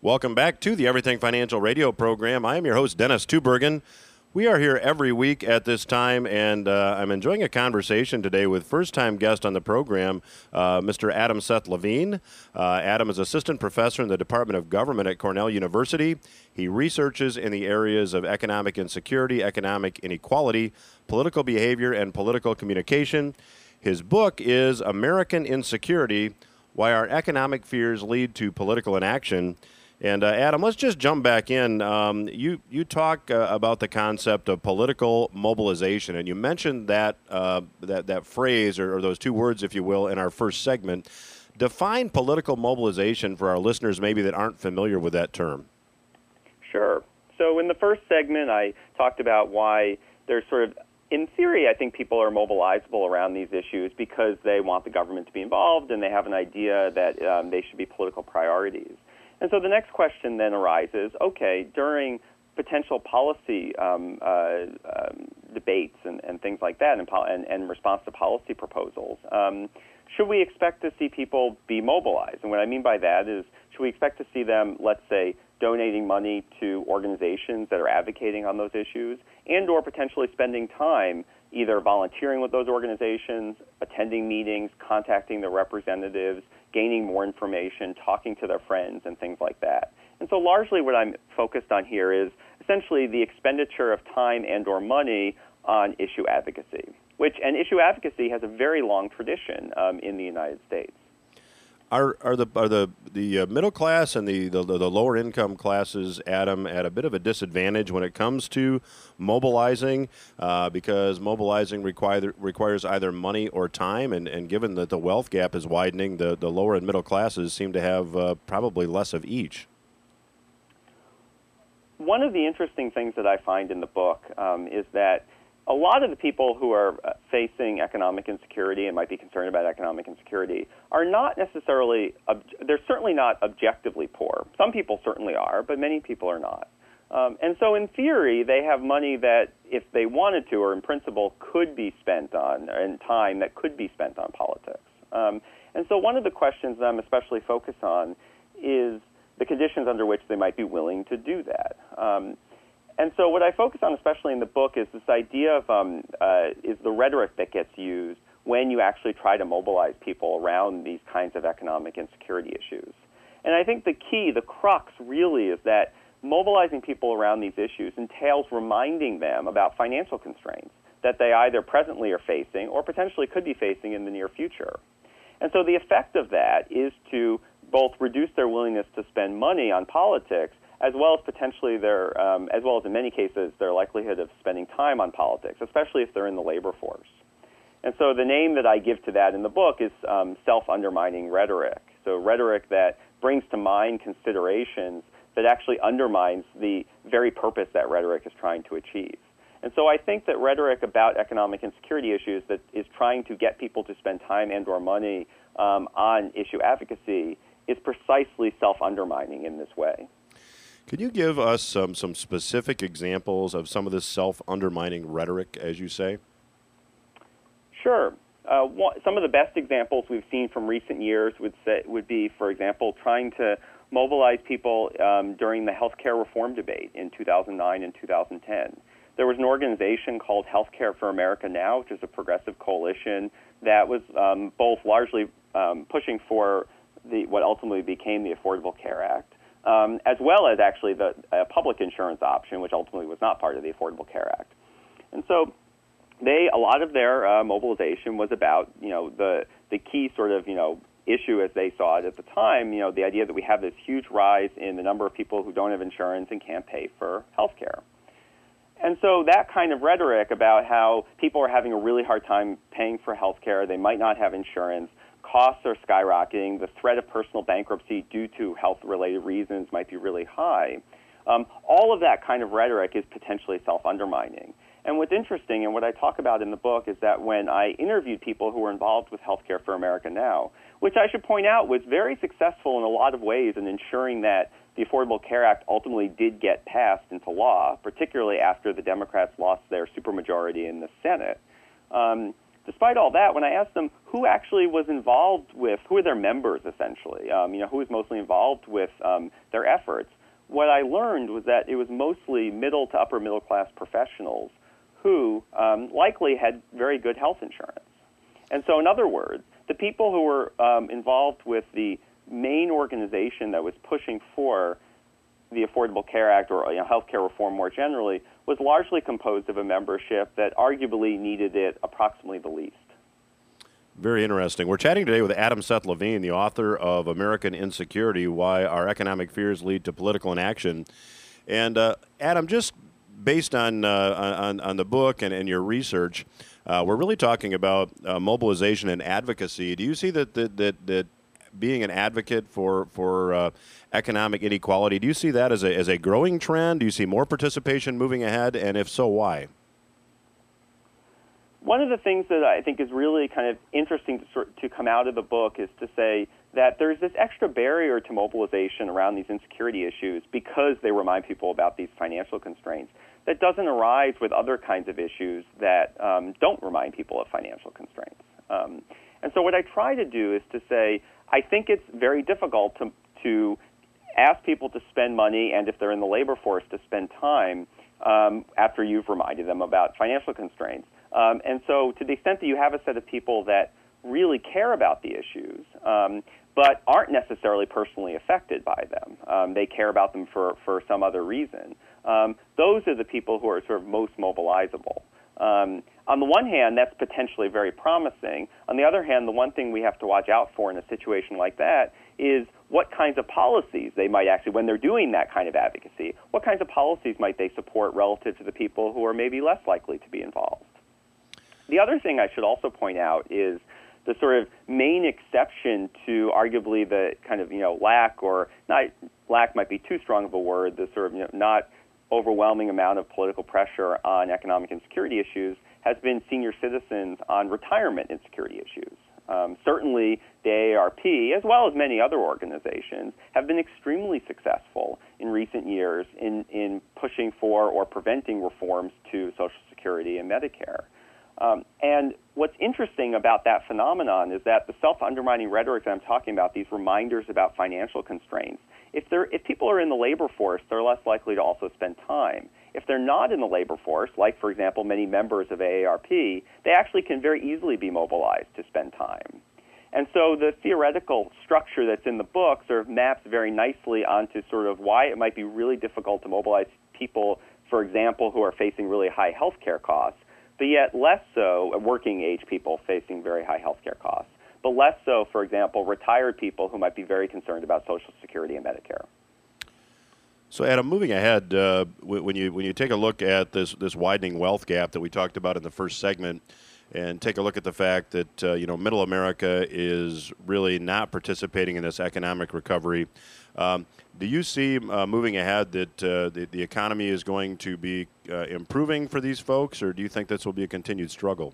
Welcome back to the Everything Financial radio program. I am your host, Dennis Tubergen. We are here every week at this time, and I'm enjoying a conversation today with first-time guest on the program, Mr. Adam Seth Levine. Adam is assistant professor in the Department of Government at Cornell University. He researches in the areas of economic insecurity, economic inequality, political behavior, and political communication. His book is American Insecurity: Why Our Economic Fears Lead to Political Inaction. And Adam, let's just jump back in. You talk about the concept of political mobilization, and you mentioned that that phrase or those two words, if you will, in our first segment. Define political mobilization for our listeners maybe that aren't familiar with that term. Sure. So in the first segment, I talked about why there's sort of, in theory, I think people are mobilizable around these issues because they want the government to be involved and they have an idea that they should be political priorities. And so the next question then arises, okay, during potential policy debates and things like that and in response to policy proposals, should we expect to see people be mobilized? And what I mean by that is, should we expect to see them, let's say, donating money to organizations that are advocating on those issues and or potentially spending time either volunteering with those organizations, attending meetings, contacting their representatives, gaining more information, talking to their friends, and things like that. And so largely what I'm focused on here is essentially the expenditure of time and or money on issue advocacy, and issue advocacy has a very long tradition in the United States. Are the middle class and the lower income classes, Adam, at a bit of a disadvantage when it comes to mobilizing because mobilizing requires either money or time, and given that the wealth gap is widening, the lower and middle classes seem to have probably less of each? One of the interesting things that I find in the book is that a lot of the people who are facing economic insecurity and might be concerned about economic insecurity are not necessarily, they're certainly not objectively poor. Some people certainly are, but many people are not. And so in theory, they have money that, if they wanted to, or in principle, could be spent on, and time that could be spent on politics. And so one of the questions that I'm especially focused on is the conditions under which they might be willing to do that. And so what I focus on, especially in the book, is this idea of is the rhetoric that gets used when you actually try to mobilize people around these kinds of economic insecurity issues. And I think the key, the crux, really is that mobilizing people around these issues entails reminding them about financial constraints that they either presently are facing or potentially could be facing in the near future. And so the effect of that is to both reduce their willingness to spend money on politics, as well as potentially as well as in many cases, their likelihood of spending time on politics, especially if they're in the labor force. And so the name that I give to that in the book is self-undermining rhetoric. So rhetoric that brings to mind considerations that actually undermines the very purpose that rhetoric is trying to achieve. And so I think that rhetoric about economic insecurity issues that is trying to get people to spend time and or money on issue advocacy is precisely self-undermining in this way. Could you give us some specific examples of some of this self-undermining rhetoric, as you say? Sure. Some of the best examples we've seen from recent years would be, for example, trying to mobilize people during the healthcare reform debate in 2009 and 2010. There was an organization called Healthcare for America Now, which is a progressive coalition that was both largely pushing for what ultimately became the Affordable Care Act, as well as actually the public insurance option, which ultimately was not part of the Affordable Care Act. And so a lot of their mobilization was about, the key sort of, issue as they saw it at the time, the idea that we have this huge rise in the number of people who don't have insurance and can't pay for health care. And so that kind of rhetoric about how people are having a really hard time paying for health care, they might not have insurance, costs are skyrocketing, the threat of personal bankruptcy due to health-related reasons might be really high. All of that kind of rhetoric is potentially self-undermining. And what's interesting, and what I talk about in the book, is that when I interviewed people who were involved with Healthcare for America Now, which I should point out was very successful in a lot of ways in ensuring that the Affordable Care Act ultimately did get passed into law, particularly after the Democrats lost their supermajority in the Senate. despite all that, when I asked them who actually was involved with, who are their members essentially, who was mostly involved with their efforts, what I learned was that it was mostly middle to upper middle class professionals who likely had very good health insurance. And so, in other words, the people who were involved with the main organization that was pushing for the Affordable Care Act or healthcare reform more generally was largely composed of a membership that arguably needed it approximately the least. Very interesting. We're chatting today with Adam Seth Levine, the author of American Insecurity, Why Our Economic Fears Lead to Political Inaction. And Adam, just based on the book and your research, we're really talking about mobilization and advocacy. Do you see that being an advocate for economic inequality, do you see that as a growing trend? Do you see more participation moving ahead? And if so, why? One of the things that I think is really kind of interesting to come out of the book is to say that there's this extra barrier to mobilization around these insecurity issues because they remind people about these financial constraints that doesn't arise with other kinds of issues that don't remind people of financial constraints. And so what I try to do is to say, I think it's very difficult to ask people to spend money, and if they're in the labor force, to spend time after you've reminded them about financial constraints. And so to the extent that you have a set of people that really care about the issues, but aren't necessarily personally affected by them, they care about them for some other reason, those are the people who are sort of most mobilizable. On the one hand, that's potentially very promising. On the other hand, the one thing we have to watch out for in a situation like that is what kinds of policies they might actually, when they're doing that kind of advocacy, what kinds of policies might they support relative to the people who are maybe less likely to be involved. The other thing I should also point out is the sort of main exception to arguably the kind of, lack, or not lack might be too strong of a word, the sort of, not overwhelming amount of political pressure on economic insecurity issues has been senior citizens on retirement insecurity issues. Certainly, the AARP, as well as many other organizations, have been extremely successful in recent years in pushing for or preventing reforms to Social Security and Medicare. And what's interesting about that phenomenon is that the self-undermining rhetoric that I'm talking about, these reminders about financial constraints, if people are in the labor force, they're less likely to also spend time. If they're not in the labor force, like, for example, many members of AARP, they actually can very easily be mobilized to spend time. And so the theoretical structure that's in the book sort of maps very nicely onto sort of why it might be really difficult to mobilize people, for example, who are facing really high health care costs, but yet less so working-age people facing very high health care costs, but less so, for example, retired people who might be very concerned about Social Security and Medicare. So, Adam, moving ahead, when you take a look at this widening wealth gap that we talked about in the first segment, and take a look at the fact that Middle America is really not participating in this economic recovery, do you see moving ahead that the economy is going to be improving for these folks, or do you think this will be a continued struggle?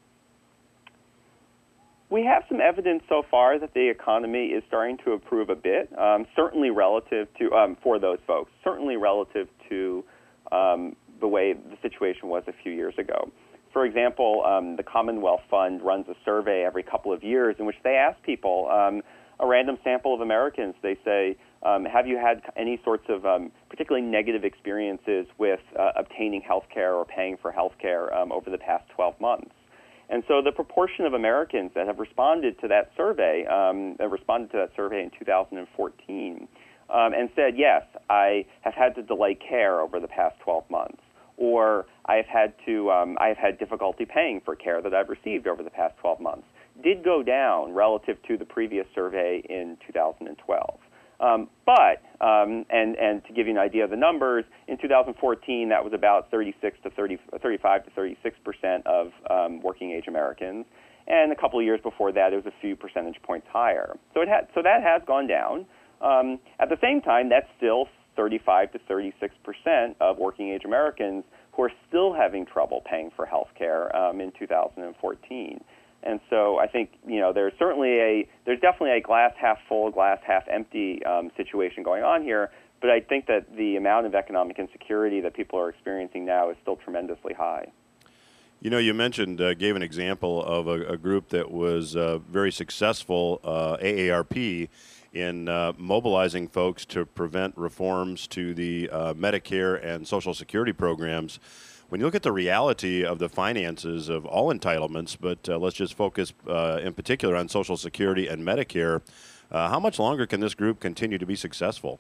We have some evidence so far that the economy is starting to improve a bit, certainly relative to, for those folks, certainly relative to the way the situation was a few years ago. For example, the Commonwealth Fund runs a survey every couple of years in which they ask people, a random sample of Americans, they say, have you had any sorts of particularly negative experiences with obtaining health care or paying for health care over the past 12 months? And so the proportion of Americans that have responded to that survey, in 2014, and said, yes, I have had to delay care over the past 12 months, or I have had difficulty paying for care that I've received over the past 12 months, did go down relative to the previous survey in 2012. But to give you an idea of the numbers, in 2014, that was about 35 to 36% of working-age Americans, and a couple of years before that, it was a few percentage points higher. So that has gone down. At the same time, that's still 35 to 36% of working-age Americans who are still having trouble paying for health care in 2014. And so I think, there's definitely a glass half full, glass half empty situation going on here, but I think that the amount of economic insecurity that people are experiencing now is still tremendously high. You know, you mentioned, gave an example of a group that was very successful, AARP, in mobilizing folks to prevent reforms to the Medicare and Social Security programs. When you look at the reality of the finances of all entitlements, but let's just focus in particular on Social Security and Medicare, how much longer can this group continue to be successful?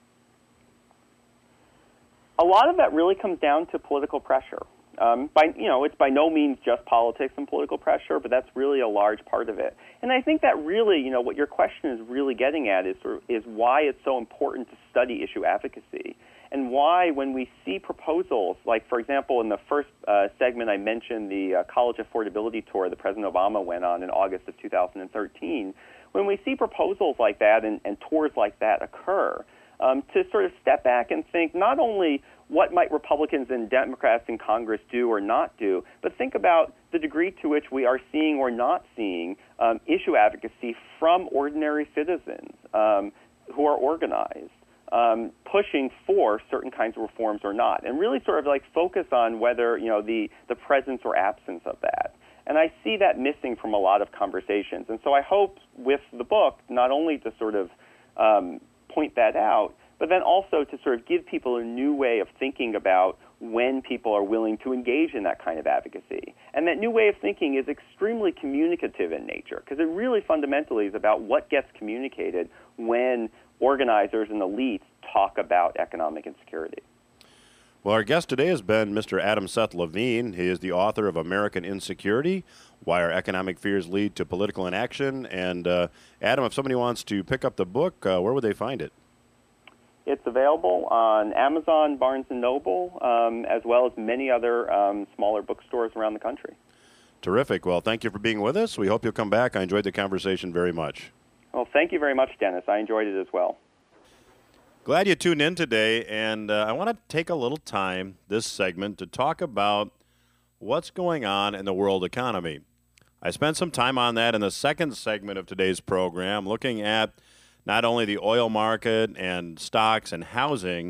A lot of that really comes down to political pressure. It's by no means just politics and political pressure, but that's really a large part of it. And I think that really, what your question is really getting at is why it's so important to study issue advocacy, and why when we see proposals, like, for example, in the first segment I mentioned the college affordability tour that President Obama went on in August of 2013, when we see proposals like that and tours like that occur, to sort of step back and think not only what might Republicans and Democrats in Congress do or not do, but think about the degree to which we are seeing or not seeing issue advocacy from ordinary citizens who are organized, pushing for certain kinds of reforms or not, and really sort of like focus on whether, the presence or absence of that. And I see that missing from a lot of conversations. And so I hope with the book not only to sort of point that out, but then also to sort of give people a new way of thinking about when people are willing to engage in that kind of advocacy. And that new way of thinking is extremely communicative in nature, because it really fundamentally is about what gets communicated when organizers and elites talk about economic insecurity. Well, our guest today has been Mr. Adam Seth Levine. He is the author of American Insecurity, Why Our Economic Fears Lead to Political Inaction. And Adam, if somebody wants to pick up the book, where would they find it? It's available on Amazon, Barnes & Noble, as well as many other smaller bookstores around the country. Terrific. Well, thank you for being with us. We hope you'll come back. I enjoyed the conversation very much. Well, thank you very much, Dennis. I enjoyed it as well. Glad you tuned in today, and I want to take a little time this segment to talk about what's going on in the world economy. I spent some time on that in the second segment of today's program, looking at not only the oil market and stocks and housing,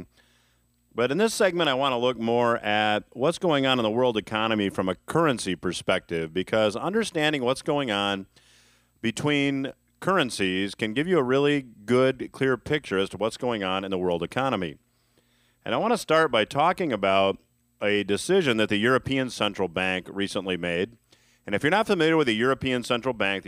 but in this segment I want to look more at what's going on in the world economy from a currency perspective, because understanding what's going on between currencies can give you a really good, clear picture as to what's going on in the world economy. And I want to start by talking about a decision that the European Central Bank recently made. And if you're not familiar with the European Central Bank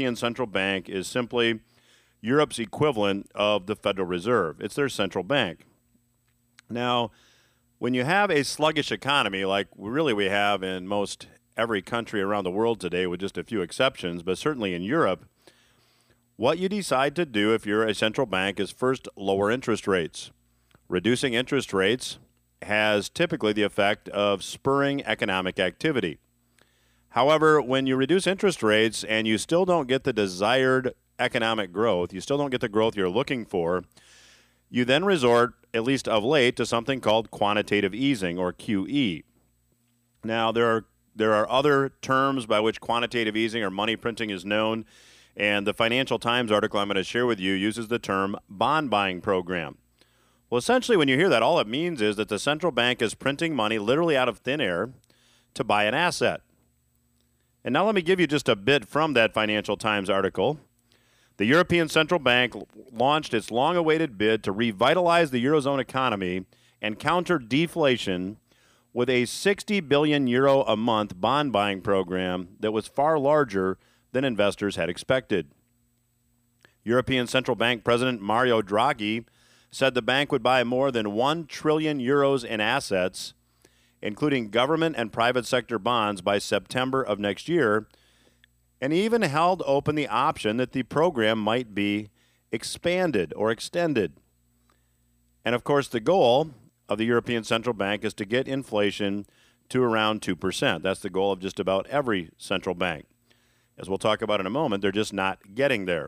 is simply Europe's equivalent of the Federal Reserve. It's their central bank. Now, when you have a sluggish economy like we have in most every country around the world today, with just a few exceptions, but certainly in Europe, what you decide to do if you're a central bank is first lower interest rates. Reducing interest rates has typically the effect of spurring economic activity. However, when you reduce interest rates and you still don't get the desired economic growth, you still don't get the growth you're looking for, you then resort, at least of late, to something called quantitative easing, or QE. Now, there are other terms by which quantitative easing or money printing is known, and the Financial Times article I'm going to share with you uses the term bond buying program. Well, essentially, when you hear that, all it means is that the central bank is printing money literally out of thin air to buy an asset. And now let me give you just a bit from that Financial Times article. The European Central Bank launched its long-awaited bid to revitalize the Eurozone economy and counter deflation with a 60 billion euro a month bond buying program that was far larger than investors had expected. European Central Bank President Mario Draghi said the bank would buy more than 1 trillion euros in assets, including government and private sector bonds, by September of next year, and he even held open the option that the program might be expanded or extended. And of course, the goal of the European Central Bank is to get inflation to around 2%. That's the goal of just about every central bank. As we'll talk about in a moment, they're just not getting there.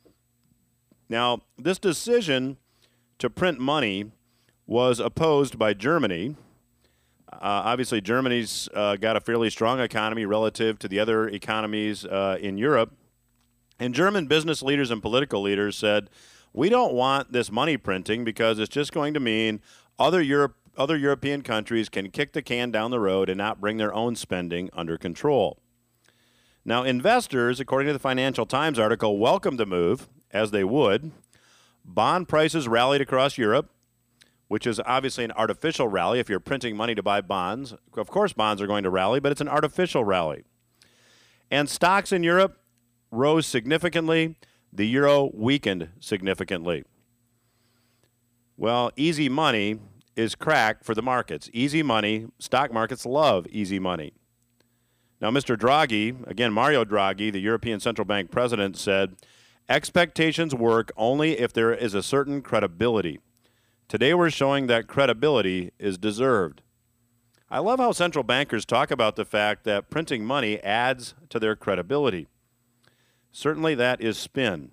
Now, this decision to print money was opposed by Germany. Obviously, Germany's got a fairly strong economy relative to the other economies in Europe. And German business leaders and political leaders said, we don't want this money printing because it's just going to mean other other European countries can kick the can down the road and not bring their own spending under control. Now, investors, according to the Financial Times article, welcome the move, as they would. Bond prices rallied across Europe, which is obviously an artificial rally. If you're printing money to buy bonds, of course bonds are going to rally, but it's an artificial rally. And stocks in Europe rose significantly. The euro weakened significantly. Well, easy money is crack for the markets. Easy money, stock markets love easy money. Now, Mr. Draghi, again, Mario Draghi, the European Central Bank president, said, expectations work only if there is a certain credibility. Today we're showing that credibility is deserved. I love how central bankers talk about the fact that printing money adds to their credibility. Certainly that is spin.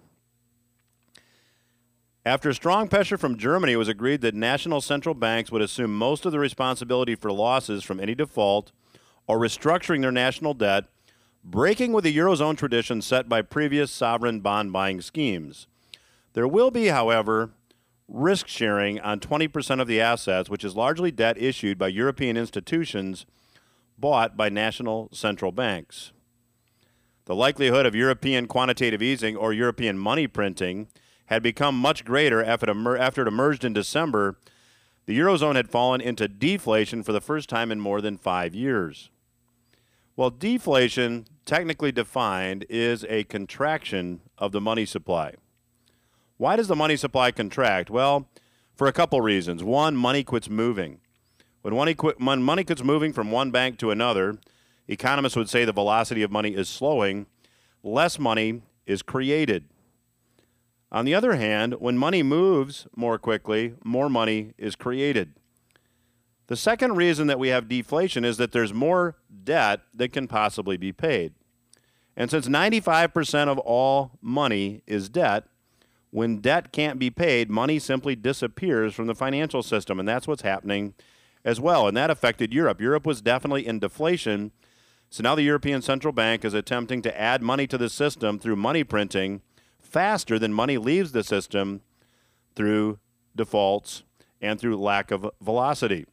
After strong pressure from Germany, it was agreed that national central banks would assume most of the responsibility for losses from any default or restructuring their national debt, breaking with the Eurozone tradition set by previous sovereign bond buying schemes. There will be, however, risk sharing on 20% of the assets, which is largely debt issued by European institutions bought by national central banks. The likelihood of European quantitative easing or European money printing had become much greater after it emerged in December. The Eurozone had fallen into deflation for the first time in more than 5 years. Well, deflation, technically defined, is a contraction of the money supply. Why does the money supply contract? Well, for a couple reasons. One, money quits moving. When money quits moving from one bank to another, economists would say the velocity of money is slowing. Less money is created. On the other hand, when money moves more quickly, more money is created. The second reason that we have deflation is that there's more debt that can possibly be paid. And since 95% of all money is debt, when debt can't be paid, money simply disappears from the financial system, and that's what's happening as well. And that affected Europe. Europe was definitely in deflation, so now the European Central Bank is attempting to add money to the system through money printing faster than money leaves the system through defaults and through lack of velocity.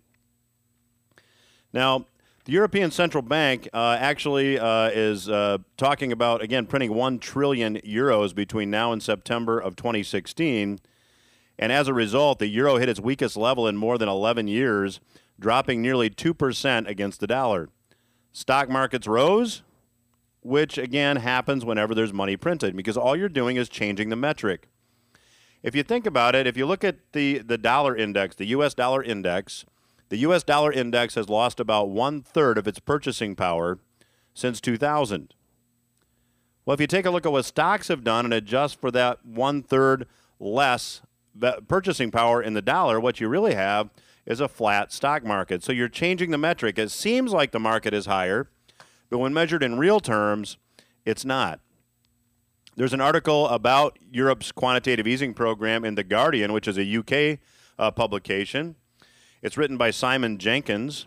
Now, the European Central Bank actually is talking about, again, printing 1 trillion euros between now and September of 2016. And as a result, the euro hit its weakest level in more than 11 years, dropping nearly 2% against the dollar. Stock markets rose, which, again, happens whenever there's money printed, because all you're doing is changing the metric. If you think about it, if you look at the dollar index, the U.S. dollar index, the U.S. dollar index has lost about 1/3 of its purchasing power since 2000. Well, if you take a look at what stocks have done and adjust for that 1/3 less purchasing power in the dollar, what you really have is a flat stock market. So you're changing the metric. It seems like the market is higher, but when measured in real terms, it's not. There's an article about Europe's quantitative easing program in The Guardian, which is a UK publication. It's written by Simon Jenkins,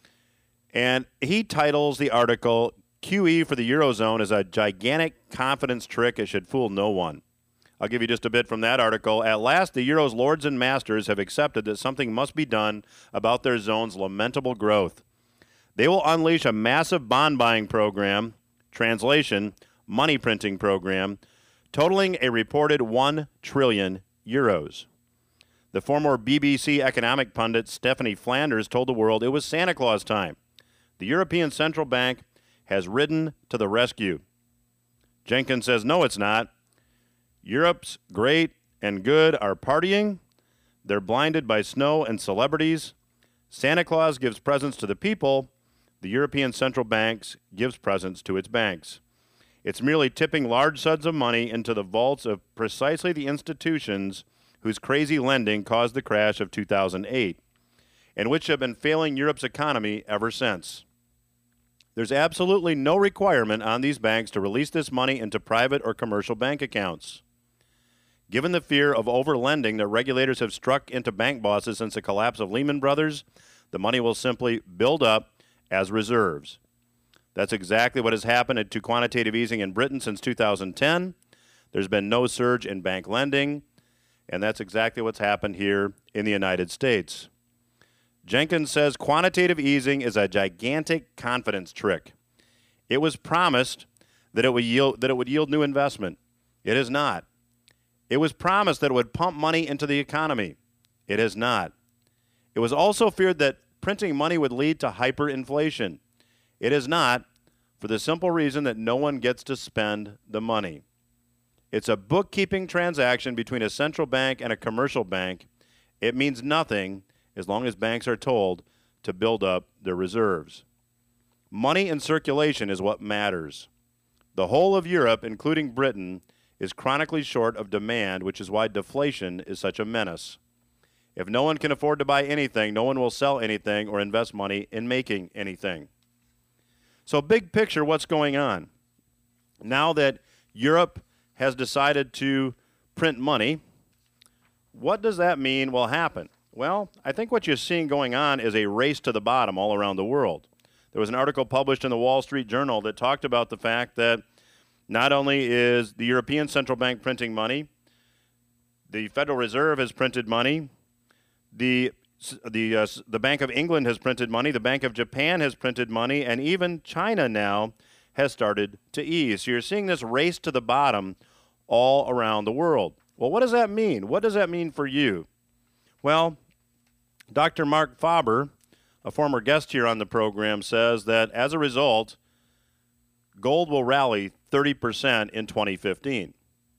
and he titles the article, QE for the Eurozone is a gigantic confidence trick. It should fool no one. I'll give you just a bit from that article. At last, the Euro's lords and masters have accepted that something must be done about their zone's lamentable growth. They will unleash a massive bond buying program, translation, money printing program, totaling a reported 1 trillion euros. The former BBC economic pundit Stephanie Flanders told the world it was Santa Claus time. The European Central Bank has ridden to the rescue. Jenkins says, no, it's not. Europe's great and good are partying. They're blinded by snow and celebrities. Santa Claus gives presents to the people. The European Central Bank gives presents to its banks. It's merely tipping large suds of money into the vaults of precisely the institutions whose crazy lending caused the crash of 2008, and which have been failing Europe's economy ever since. There's absolutely no requirement on these banks to release this money into private or commercial bank accounts. Given the fear of overlending that regulators have struck into bank bosses since the collapse of Lehman Brothers, the money will simply build up as reserves. That's exactly what has happened to quantitative easing in Britain since 2010. There's been no surge in bank lending, and that's exactly what's happened here in the United States. Jenkins says quantitative easing is a gigantic confidence trick. It was promised that it would yield new investment. It has not. It was promised that it would pump money into the economy. It has not. It was also feared that printing money would lead to hyperinflation. It has not, for the simple reason that no one gets to spend the money. It's a bookkeeping transaction between a central bank and a commercial bank. It means nothing as long as banks are told to build up their reserves. Money in circulation is what matters. The whole of Europe, including Britain, is chronically short of demand, which is why deflation is such a menace. If no one can afford to buy anything, no one will sell anything or invest money in making anything. So big picture, what's going on? Now that Europe has decided to print money, what does that mean will happen? Well, I think what you're seeing going on is a race to the bottom all around the world. There was an article published in the Wall Street Journal that talked about the fact that not only is the European Central Bank printing money, the Federal Reserve has printed money, the Bank of England has printed money, the Bank of Japan has printed money, and even China now has started to ease. So you're seeing this race to the bottom all around the world. Well, what does that mean? What does that mean for you? Well, Dr. Mark Faber, a former guest here on the program, says that as a result, gold will rally 30% in 2015.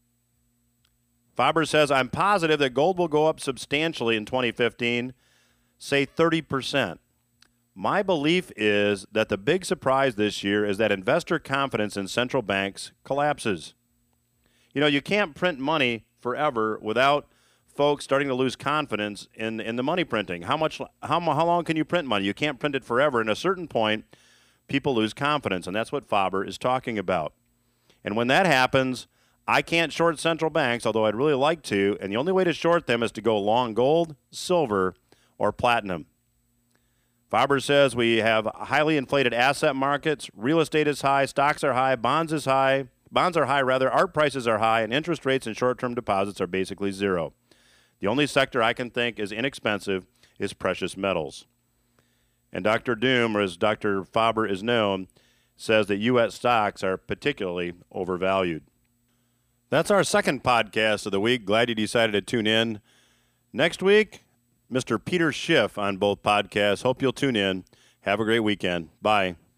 Faber says, I'm positive that gold will go up substantially in 2015, say 30%. My belief is that the big surprise this year is that investor confidence in central banks collapses. You know, you can't print money forever without folks starting to lose confidence in the money printing. How long can you print money? You can't print it forever. And at a certain point, people lose confidence, and that's what Faber is talking about. And when that happens, I can't short central banks, although I'd really like to, and the only way to short them is to go long gold, silver, or platinum. Faber says we have highly inflated asset markets, real estate is high, stocks are high, bonds are high, art prices are high, and interest rates and short-term deposits are basically zero. The only sector I can think is inexpensive is precious metals. And Dr. Doom, or as Dr. Faber is known, says that U.S. stocks are particularly overvalued. That's our second podcast of the week. Glad you decided to tune in. Next week, Mr. Peter Schiff on both podcasts. Hope you'll tune in. Have a great weekend. Bye.